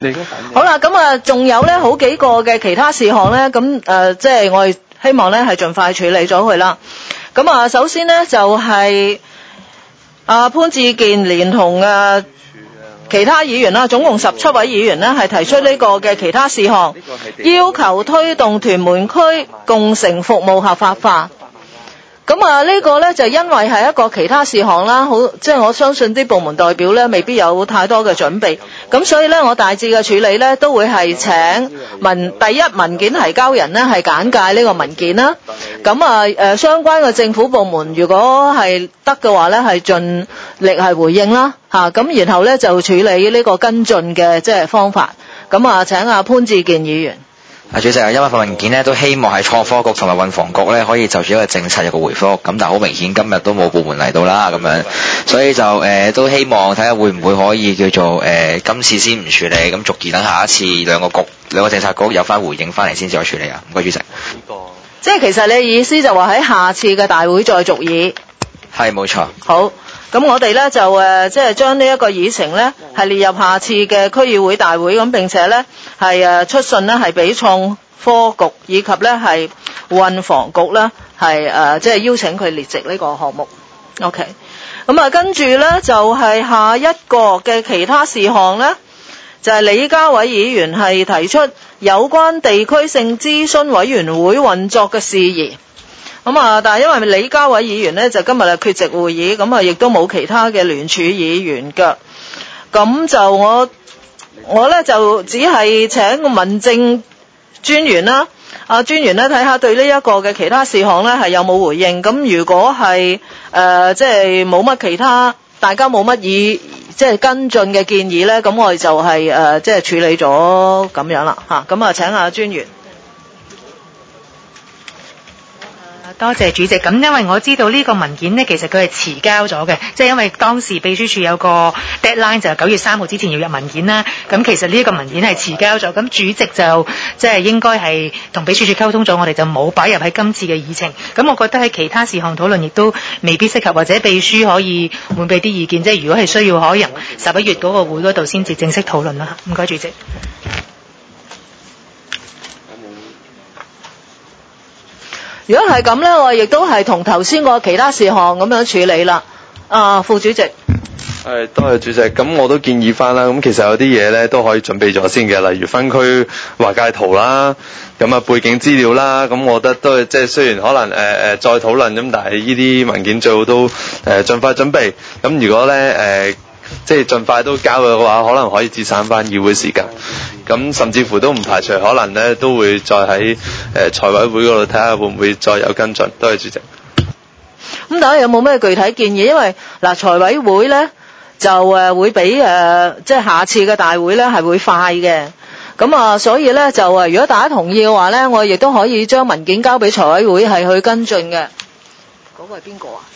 好啦，咁啊，仲有咧好幾個嘅其他事項咧，咁即係我哋希望咧係盡快處理咗佢啦。咁啊，首先咧就係潘志健連同其他議員啦，總共17位議員呢係提出呢個嘅其他事項，要求推動屯門區共乘服務合法化。咁啊，呢個呢就因為係一個其他事項啦，即係我相信啲部門代表呢未必有太多嘅準備，咁所以呢我大致嘅處理呢都會係請第一文件提交人呢係簡介呢個文件啦。咁啊相關嘅政府部門如果係得嘅話呢係盡力係回應啦嚇，咁然後呢就處理呢個跟進嘅即係方法。咁啊請阿潘志健議員。 主席，因為份文件呢都希望係創科局同埋運房局呢可以就住一個政策有個回覆，咁但係好明顯今日都冇部門嚟到啦咁樣，所以就都希望睇下會唔會可以叫做今次先唔處理，咁逐而等下一次兩個政策局有翻回應翻嚟先至再處理啊。唔該主席。 即係其實你嘅意思就話喺下次嘅大會再續議。 係冇錯。 好。咁我哋咧就即係將呢一個議程咧係列入下次嘅區議會大會，咁並且咧係出信咧係俾創科局以及咧係運房局咧係即係邀請佢列席呢個項目。OK， 咁啊跟住咧就係下一個嘅其他事項咧，就係李家偉議員係提出有關地區性諮詢委員會運作嘅事宜。咁啊，但係因為李家偉議員呢，就今日係缺席會議，咁啊亦都冇其他嘅聯署議員嘅，咁就我呢，就只係請民政專員啦，專員呢睇下對呢一個嘅其他事項呢係有冇回應，咁如果係即係冇乜其他，大家冇乜即係跟進嘅建議呢，咁我哋就係即係處理咗咁樣啦嚇，咁啊請下專員。 多謝主席。咁因為我知道呢個文件呢，其實佢係遲交咗嘅，即係因為當時秘書處有個 deadline 就係9月3號之前要入文件啦。咁其實呢個文件係遲交咗，咁主席就即係應該係同秘書處溝通咗，我哋就冇擺入喺今次嘅議程。咁我覺得喺其他事項討論亦都未必適合，或者秘書可以換俾啲意見，即係如果係需要，可能11月嗰個會嗰度先至正式討論啦。唔該主席。 如果係咁呢，我亦都係同頭先個其他事項咁樣處理啦。副主席。 多謝主席。咁我都建議翻啦。咁其實有啲嘢呢都可以準備咗先嘅，例如分區劃界圖啦，咁背景資料啦。咁我覺得都係即係雖然可能再討論咁，但係呢啲文件最好都盡快準備。咁如果呢即係盡快都交嘅話，可能可以節省翻議會時間。咁甚至乎都唔排除可能呢都會再喺財委會嗰度睇下會唔會再有跟進。多謝主席。 咁大家有冇咩具體建議？因為財委會呢就會比即係下次嘅大會呢係會快嘅。咁所以呢就如果大家同意嘅話呢，我亦都可以將文件交俾財委會係去跟進嘅。嗰個係邊個啊？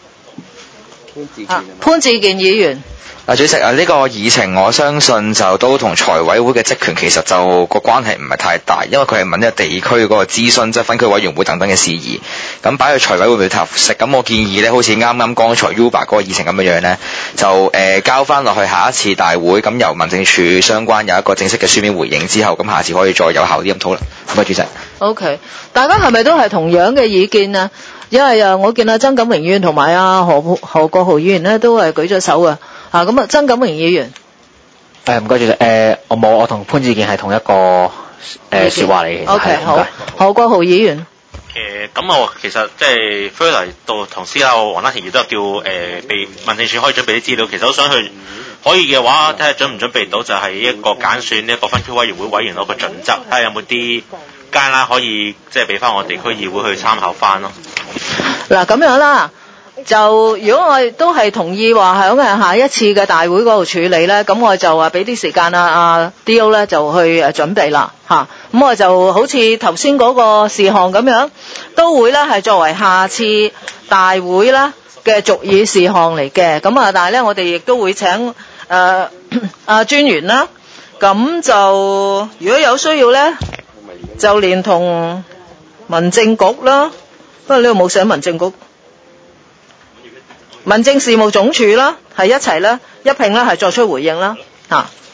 潘志健議員。 主席呢個議程我相信就都同財委會嘅職權其實就個關係唔係太大，因為佢係問一個地區嗰個諮詢，即係分區委員會等等嘅事宜，咁擺去財委會會合適。咁我建議呢，好似啱啱剛才 Uber 嗰個議程咁樣呢，就交翻落去下一次大會，咁由民政處相關有一個正式嘅書面回應之後，咁下次可以再有效啲咁討論。唔該主席。 OK， 大家係咪都係同樣嘅意見啊？因為我見曾錦榮議員同埋何國豪議員呢都係舉咗手嘅。咁曾錦榮議員。 唔該主席。我同潘志健係同一個說話嚟嘅。 OK， 好。何國豪議員。 咁我其實即係 further 到同司校黃德田亦都有叫被民政處可以準備啲資料，其實都想去可以嘅話睇下準唔準備到，就係一個揀選呢一個分區委員會委員嗰個準則，睇下有冇啲間啦可以即係俾翻我地區議會去參考翻咯。 嗱咁樣啦。就如果我哋都係同意話喺下一次嘅大會嗰度處理呢，咁我就話俾啲時間D.O. 呢就去準備啦嚇。咁我就好似頭先嗰個事項咁樣，都會呢係作為下次大會呢嘅續議事項嚟嘅。咁但係呢，我哋亦都會請專員啦。咁就如果有需要呢，就連同民政局啦。不過呢度冇寫民政局。民政事務總署啦，係一齊啦，一併啦，係作出回應啦，嚇。